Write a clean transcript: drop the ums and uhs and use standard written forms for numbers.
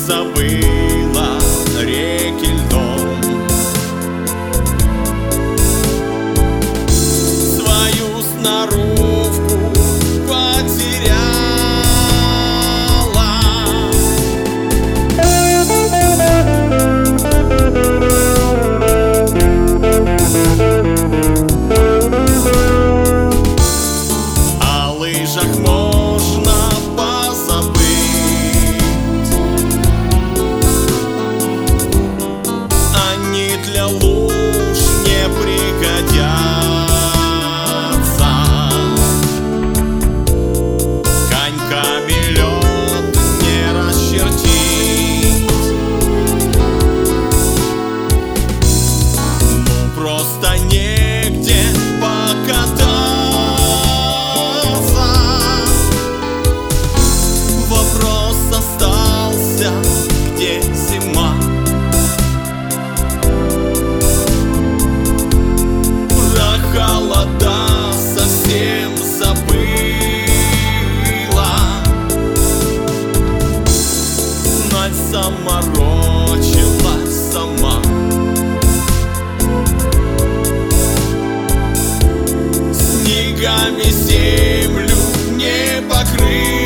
забыла реки льдом. Свою сноровку потеряла. О лыжах можно позабыть, они для луж не пригодятся. Коньками лед не расчертить, ну просто негде покататься. Вопрос остался, где зима? Про холода совсем забыла. Знать, заморочилась сама. Снегами землю не покрыть.